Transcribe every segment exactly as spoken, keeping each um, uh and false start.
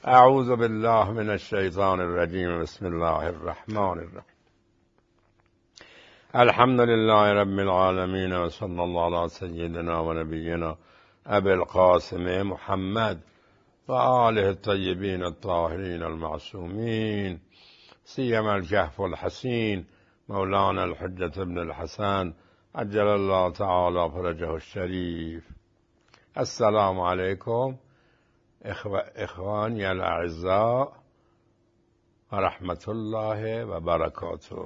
اعوذ بالله من الشیطان الرجیم. بسم الله الرحمن الرحیم. الحمد لله رب العالمین و صلی الله علی سیدنا و نبینا ابی القاسم محمد و آله الطیبین الطاهرین المعصومین، سیما الکهف الحسین مولانا الحجة ابن الحسن عجل الله تعالی فرجه الشریف. السلام علیکم اخوانی الاعزاء و رحمت الله و برکاته.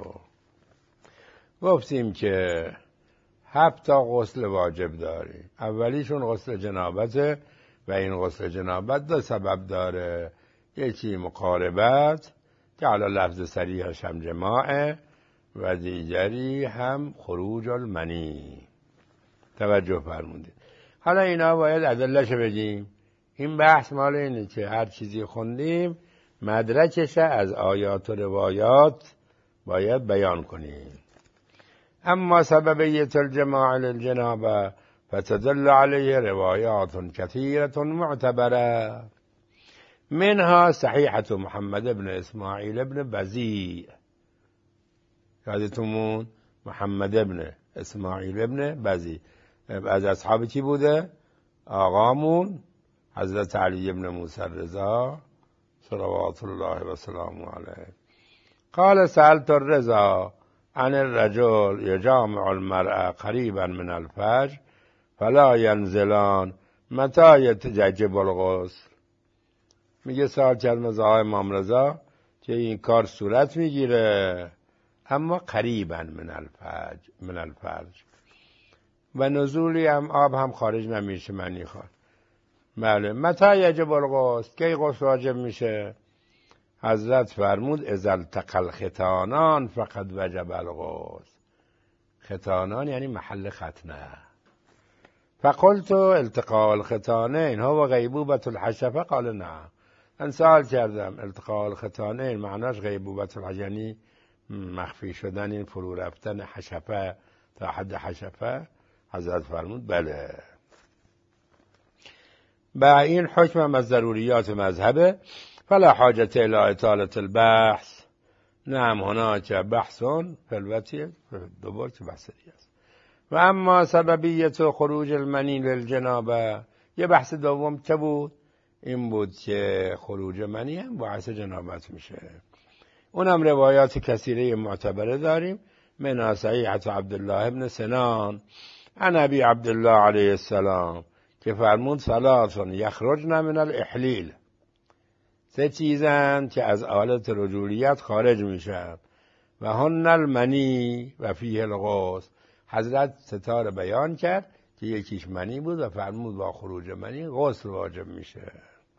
گفتیم که هفت تا غسل واجب داریم. اولیشون غسل جنابته و این غسل جنابت دو سبب داره. یکی مقاربت که علی لفظ صریحش هم جماعه و دیگری هم خروج المنی. توجه فرمودید. حالا اینا باید ادله‌شو بگیم. این بحث مال اینه که هر چیزی خوندیم مدرکش از آیات و روایات باید بیان کنیم. اما سببیت الجماع للجنابه فتدل علیه روایات کثیرة معتبره، منها صحیحة محمد بن اسماعیل بن بزیع. یادتون محمد بن اسماعیل بن بزیع از اصحاب کی بوده؟ آقامون حضرت علی بن موسی الرضا صلوات الله و سلامه علیه. قال سألت الرضا عن الرجل يجامع المرأة قريبا من الفجر فلا ينزلان متى يتجب الغسل. میگه سوال کردم از آقای امام رضا که این کار صورت میگیره اما قریبا من الفجر من الفجر و نزولی هم آب هم خارج نمیشه منی خواد. بله. متى یجب الغسل، کی غسل واجب میشه؟ حضرت فرمود اذا التقى الختانان فقد وجب الغسل. ختانان یعنی محل ختنه. فقلت التقاء الختانین هو غیبوبة الحشفه؟ قال نعم. من سوال کردم التقاء الختانین معناش غیبوبة الحشفه یعنی مخفی شدن، این فرو رفتن حشفه تا حد حشفه؟ حضرت فرمود بله. با این حکم از ضروریات مذهبه فلا حاجت الى اطالة البحث. نعم هناك بحث فی الوتی دوبار که بحث دیگه است. و اما سببیت خروج المنی للجنابه، یه بحث دوم که بود این بود که خروج منی هم باعث جنابت میشه. اونم روایات کثیره معتبره داریم. من صحیحة عبدالله بن سنان عن ابی عبدالله علیه السلام که فرمود ثلاث یخرجن من الاحلیل، سه چیزن که از آلت رجولیت خارج میشن و هن المنی و فیه الغسل. حضرت ستاره بیان کرد که یکیش منی بود و فرمود با خروج منی غسل واجب میشه.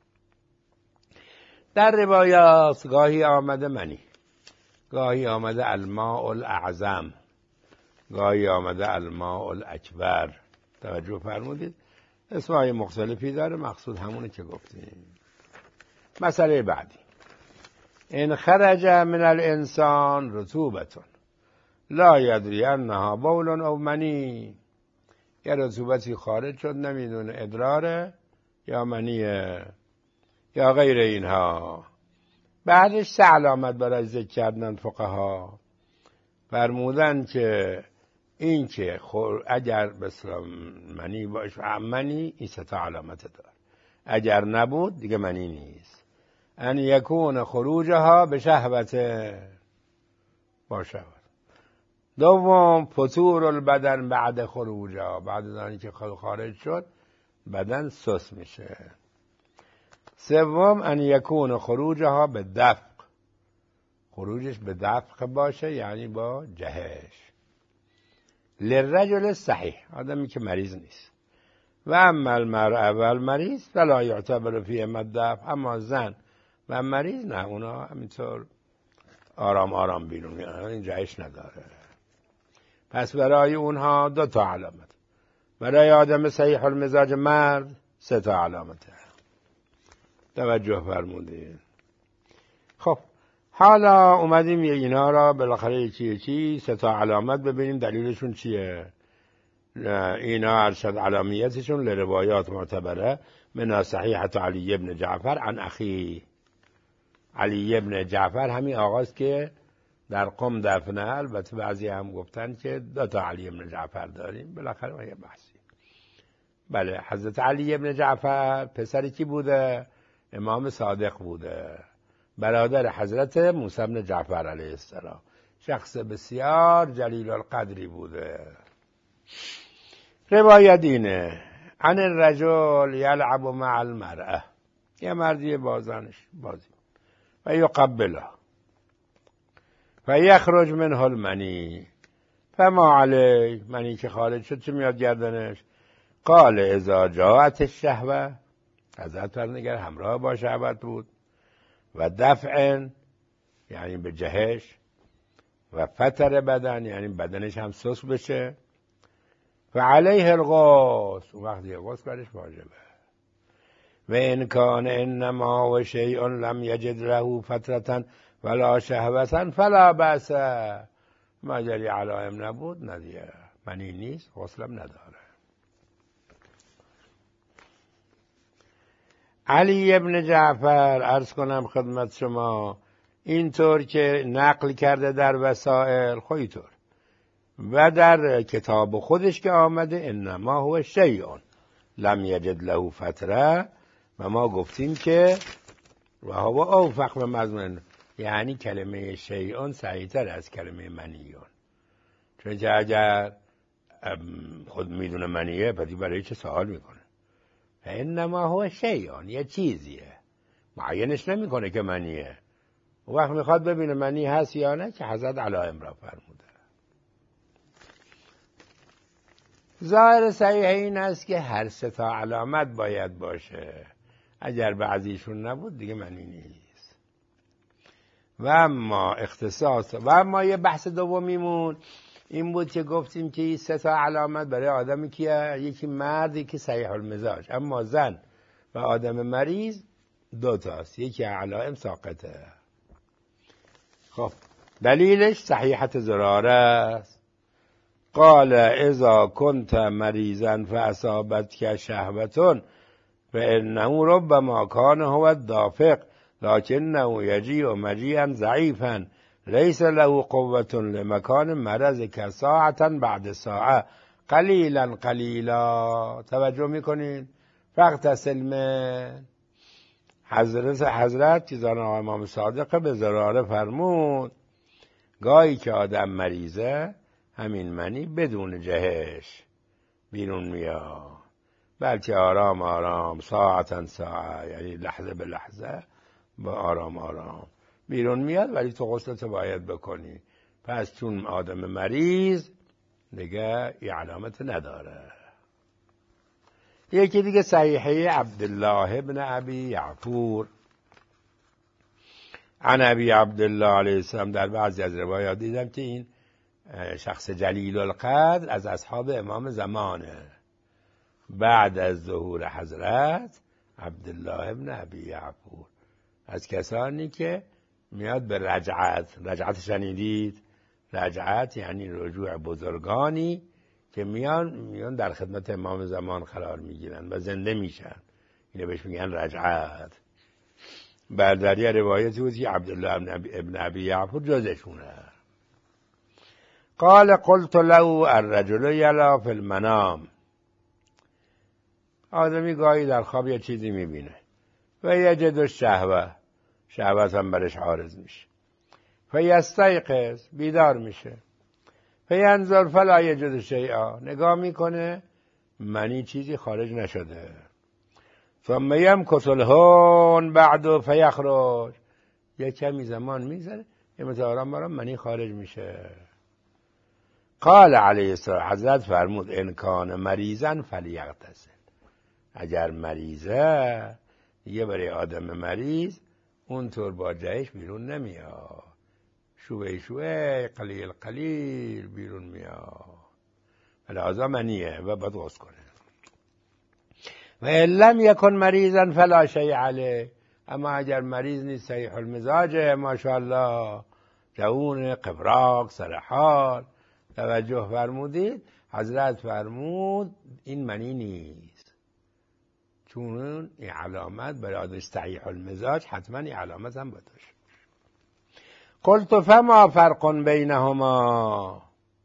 در روایات گاهی آمده منی، گاهی آمده الماء الاعظم، گاهی آمده الماء الاکبر. توجه فرمودید؟ اسمای مختلفی داره، مقصود همونه که گفتیم. مسئله بعدی ان خرج من الانسان رطوبتون لا یدری انها بول او منی. یه رطوبتی خارج شد نمیدونه ادراره یا منیه یا غیر اینها. بعدش سه علامت برای ذکر کردن فقها. فرمودن که این که اگر بسلا منی باشه منی این سه تا علامت داره، اگر نبود دیگه منی نیست. ان یکون خروجها به شهوت با شهوت. دوم فتور البدن بعد خروجها، بعد از اینکه خارج شد بدن سست میشه. سوم ان یکون خروجها به دفق، خروجش به دفق باشه یعنی با جهش. للرجل صحیح، آدمی که مریض نیست. و اما المرأة و المریض فلا یعتبر فیه الدفع. اما زن و مریض نه، اونا همینطور آرام آرام بیرون میان، این جهش نداره. پس برای اونها دو تا علامت، برای آدم صحیح المزاج مرد سه تا علامته. توجه فرمودید؟ خب حالا اومدیم یه اینا را بالاخره یکی یکی سه تا علامت ببینیم دلیلشون چیه. اینا ارشد علامیتشون لروایات معتبره من صحیحة علی بن جعفر عن اخی علی ابن جعفر همین آقاست که در قم دفنه. البته بعضی هم گفتن که دو تا علی ابن جعفر داریم، بالاخره ما یه بحثی. بله، حضرت علی ابن جعفر پسری کی بوده؟ امام صادق بوده، برادر حضرت موسی ابن جعفر علیه السلام، شخص بسیار جلیل القدری بوده. روایت اینه عن الرجل یلعب مع المرأه، یه مردی بازنش بازی و یقبله فیخرج منه المنی فما علی، منی که خارج شد چه میاد گردنش؟ قال اذا جاءت الشهوه، حضرت فرمودن همراه با شهوت بود، و دفع یعنی به جهش، و فتر بدن یعنی بدنش هم سوس بشه، و علیه الغسل، اون وقت یه غسل برش واجبه. و ان کان انما و شیء لم یجد له فترة ولا شهوة فلا بأس، مجری علائم نبود ندیه، منی نیست، غسلم نداره. علی ابن جعفر عرض کنم خدمت شما اینطور که نقل کرده در وسائل خودیطور و در کتاب خودش که آمده انما هو شیء لم یجد له فتره، و ما گفتیم که و هو اوفق به مضمون، یعنی کلمه شیء صحیح‌تر از کلمه منیون، چون که اگر خود میدونه منیه پس برای چه سوال میکنه؟ انما هو شیء، یه چیزیه، معینش نمیکنه که منیه. اون وقت میخواد ببینه منی هست یا نه که حضرت علائم را فرموده. ظاهر صحیح این است که هر سه تا علامت باید باشه، اگر بعضیشون نبود دیگه منی نیست. و اما اختصاص و اما یه بحث دومیمون این بود که گفتیم که این سه تا علامت برای آدمی که یکی مرد یکی صحیح المزاج، اما زن و آدم مریض دو تاست، یکی علائم ساقطه. خب دلیلش صحیحت زراره است. قال اذا كنت مریضا فاصابتك شهوة فانه ربما كان هو الدافق لكنه يجيء مجيئا ضعيفا ليس له قوة لمكان مرضك ساعة بعد ساعة قلیلا قلیلا. توجه میکنین؟ فاغتسل من. حضرت حضرت که زن آقای امام صادق به زراره فرمود گاهی که آدم مریضه همین منی بدون جهش بیرون میاد، بلکه آرام آرام ساعتا ساعه، یعنی لحظه به لحظه با آرام آرام بیرون میاد، ولی تو غسلت باید بکنی. پس چون آدم مریض دیگه این علامت نداره. یکی دیگه صحیحه عبدالله ابن ابی یعفور عن ابی عبدالله علیه السلام، در بعضی از روایات دیدم که این شخص جلیل القدر از اصحاب امام زمانه، بعد از ظهور حضرت عبدالله ابن ابی یعفور از کسانی که میاد به رجعت. رجعت شنیدید؟ رجعت یعنی رجوع بزرگانی که میان میان در خدمت امام زمان قرار میگیرن و زنده میشن، اینو بهش میگن رجعت. در یه روایتی بود که عبدالله ابن ابی یعفور جزشونه. قال قلت له الرجل یلا فی المنام، آدمی گاهی در خواب یه چیزی میبینه و یجد الشهوه، شهوت هم برش عارض میشه، فیستیقظ، بیدار میشه، فینظر فلا یجد شیئا، نگاه میکنه منی چیزی خارج نشده، ثم یمکث الهون بعد فیخرج، یه کمی زمان میذاره یه متى آرام آرام منی خارج میشه. قال علیه السلام، حضرت فرمود ان کان مریضا فلیغتسل، اگر مریضه یه برای آدم مریض اونطور با جهش بیرون نمیاد، شوه شوه قلیل قلیل بیرون میاد، لازم منیه و باید غسل کنه. و ان لم یکن مریضا فلا شیء علیه، اما اگر مریض نیست صحیح المزاجه ماشاءالله جوون قبراق سرحال، توجه فرمودید؟ حضرت فرمود این منی نیست، چون این علامت برای آدم صحیح المزاج حتما این علامت هم باید باشه. قلت فما فرق بینهما،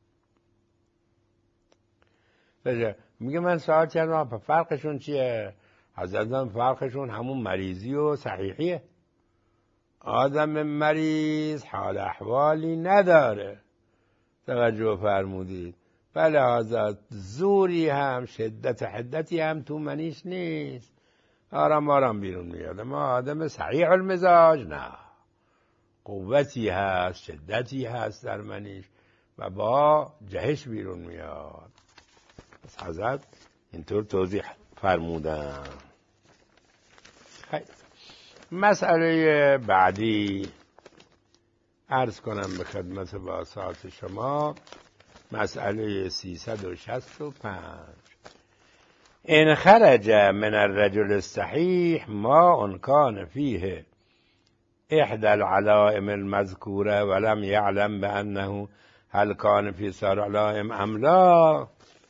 میگه من سوال کردم فرقشون چیه؟ حضرت فرقشون همون مریضی و صحیحیه. آدم مریض حال احوالی نداره، توجه فرمودید، بله حضرت زوری هم شدت حدتی هم تو منیش نیست، آرام آرام بیرون میاد. اما آدم صحیح المزاج نه، قوتی هست، شدتی هست در منیش و با جهش بیرون میاد. پس حضرت اینطور توضیح فرمودن. خیلی مسئله بعدی عرض کنم به خدمت باسات شما، مسئله سیصد و شصت و پنج. ان خرج من الرجل الصحیح ما کان فیه احدى العلائم المذکوره ولم یعلم بانه هل کان فی سائر العلائم ام لا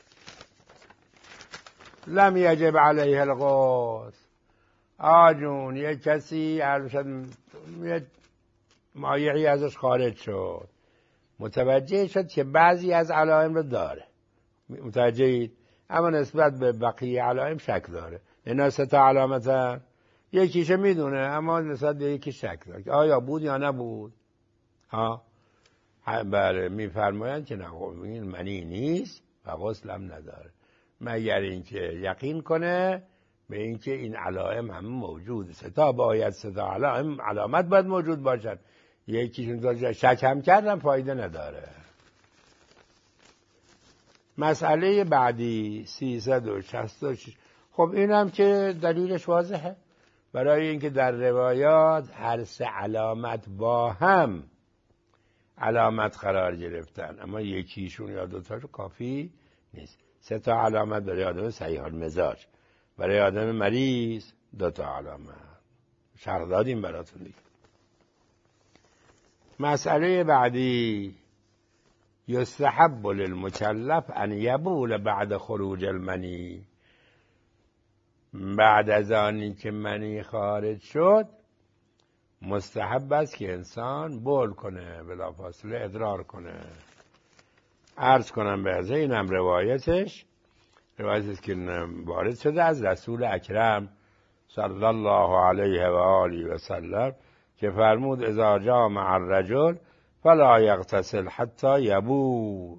لم یجب علیه الغسل. آجون یک کسی یک مایعی ازش خارج شد، متوجه شد که بعضی از علائم رو داره، متوجهید، اما نسبت به بقیه علائم شک داره. اینا سه تا علامتن، یکیشه میدونه اما نسبت به یکی شک داره آیا بود یا نبود. ها بله، میفرمایند که نه این منی نیست و غسل هم نداره، مگر اینکه یقین کنه به اینکه این علائم هم موجود. سه تا باید سه تا علائم علامت باید موجود باشد، یکیشون تا شک هم کردم فایده نداره. مسئله بعدی سیصد و شصت و شش. خب اینم که دلیلش واضحه، برای اینکه در روایات هر سه علامت با هم علامت قرار گرفتن، اما یکیشون یا دوتاشون کافی نیست. سه تا علامت برای آدم صحیح المزاج، برای آدم مریض دو تا علامت. شرح دادیم براتون دیگه. مسئله بعدی یستحب للمکلف ان یبول بعد خروج المنی. بعد از آنی که منی خارج شد مستحب است که انسان بول کنه، بلافاصله ادرار کنه. عرض کنم به از اینم روایتش روایتی است که وارد شده از رسول اکرم صلی الله علیه و آله و سلم که فرمود اذا جامع الرجل فلا یغتسل حتی یبول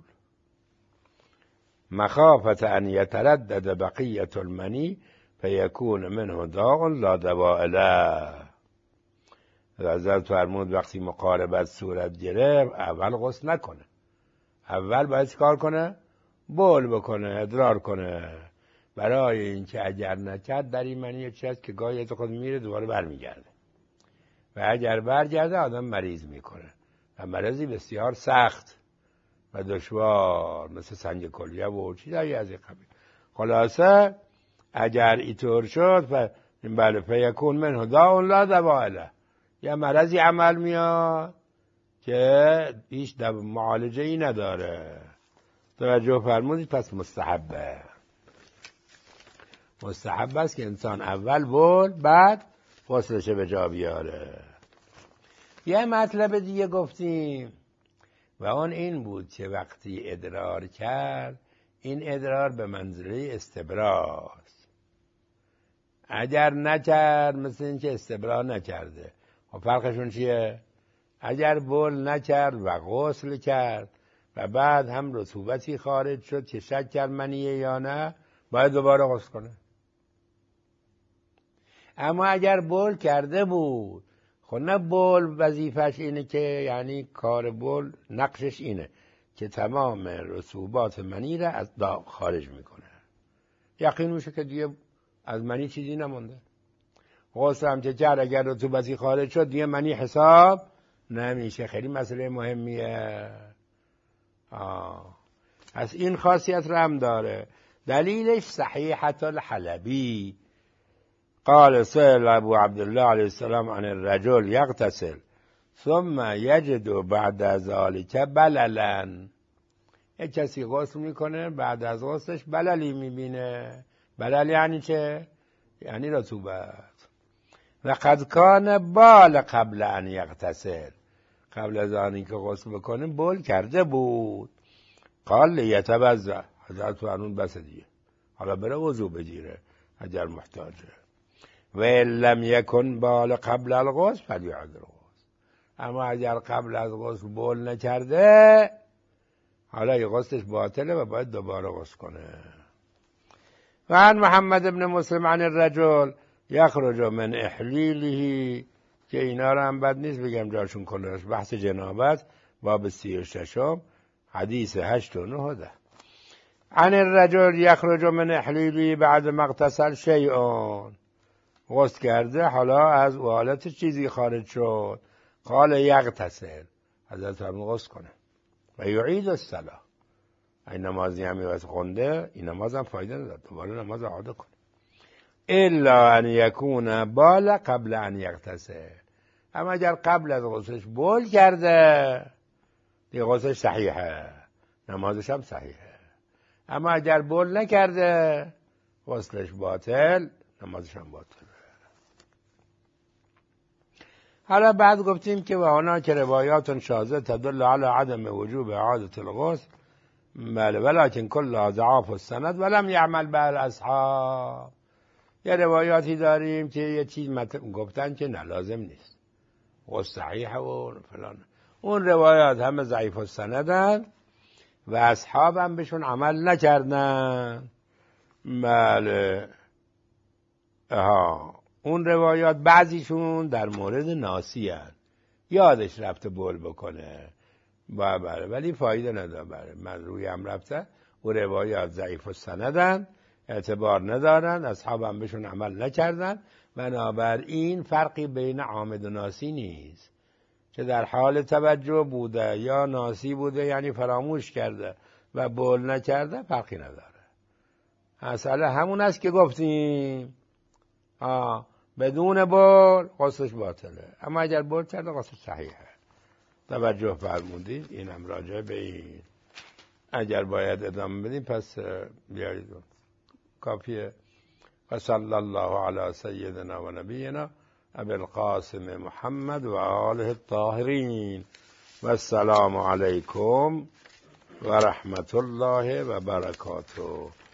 مخافة ان یتردد بقیة المنی فیکون منه داء لا دواء له. حضرت فرمود وقتی مقاربت صورت گرفت اول غسل نکنه، اول باید چیکار کنه؟ بول بکنه، ادرار کنه، برای اینکه اگر نکرد در این منی چیزی است که گاهی خود میره دوباره برمیگرده و اگر برگرده آدم مریض میکنه و مرضی بسیار سخت و دشوار مثل سنگ کلیه و چیزایی از این قبیل. خلاصه اگر اینطور شد این بله فیکون منه داء لا دواء له، یه مرضی عمل میاد که هیچ معالجه ای نداره. توجه فرمودید. پس مستحبه مستحب است که انسان اول بول بعد غسلش به جا بیاره. یه مطلب دیگه گفتیم و اون این بود که وقتی ادرار کرد این ادرار به منزله استبراست. اگر نکرد مثل این که استبرا نکرده. و فرقشون چیه؟ اگر بول نکرد و غسل کرد و بعد هم رطوبتی خارج شد که شک کرد منیه یا نه، باید دوباره غسل کنه. اما اگر بول کرده بود، خب نه بول وظیفش اینه که یعنی کار بول نقشش اینه که تمام رطوبات منی را از داغ خارج میکنه، یقین میشه که دیگه از منی چیزی نمونده. غسل هم که کرد اگر رطوبتی خارج شد دیگه منی حساب نمیشه. خیلی مسئله مهمیه. آه. از این خاصیت رو هم داره. دلیلش صحیحة الحلبی قال سئل ابو عبدالله علیه السلام عن الرجل یغتسل ثم یجد بعد ذلك بللا. یک کسی غسل میکنه بعد از غسلش بللی میبینه. بلل یعنی چه؟ یعنی رطوبت. لقد کان بال قبل ان یغتسل، قبل از آن که غسل بکنه بول کرده بود. قال لیتوضا، حضرت فرمود بس دیگه حالا بره وضو بگیره اگر محتاجه. و لم یکن بال قبل الغسل فلیعد الغسل، اما اگر قبل از غسل بول نکرده حالا یه غسلش باطله و باید دوباره غسل کنه. و عن محمد بن مسلم عن الرجل یخرج من احلیله، که اینا رو هم بد نیست بگم جاشون کلاش، بحث جنابت باب سی و ششم حدیث هشت و نه و ده. عن الرجل یخرج من احلیله بعد مغتسل شیئان، غسل کرده حالا از حالت چیزی خارج شد. قال یغتسل، حضرت فرمود غسل کنه. و یعید الصلاة، این نمازی همی واسه خونده این نماز هم فایده نداد، دوباره نماز اعاده کنه. الا ان یکون بال قبل ان یغتسل، اما اگر قبل از غسلش بول کرده دیگه غسلش صحیحه، نمازش هم صحیحه. اما اگر بول نکرده غسلش باطل، نمازش هم باطله. حالا بعد گفتیم که و آنها که روایات شاذه تدل علی عدم وجوب اعاده الغسل، بله ولکن کل ضعاف السند ولم یعمل به الاصحاب. یه روایاتی داریم که یه چیز گفتن که نه لازم نیست، غسل صحیحه و فلان. اون روایات همه ضعیف السندن و اصحاب هم بهشون عمل نکردن. بله ها، اون روایات بعضیشون در مورد ناسی هن، یادش رفته بول بکنه با بله، ولی فایده نداره، من روی هم رفته. و روایات ضعیف السندن، اعتبار ندارن، اصحاب هم بهشون عمل نکردن. بنابراین فرقی بین عامد و ناسی نیست، که در حال توجه بوده یا ناسی بوده یعنی فراموش کرده و بول نکرده، فرقی نداره. مسئله همون است که گفتیم آه بدون بول غسلش باطله، اما اگر بول کرده غسلش صحیحه. توجه فرمودید، اینم راجع به این. اگر باید ادامه بدیم پس بیارید، کافیه. و صلی الله علی سیدنا و نبینا ابی القاسم محمد و آله الطاهرین و السلام علیکم و رحمت الله و برکاته.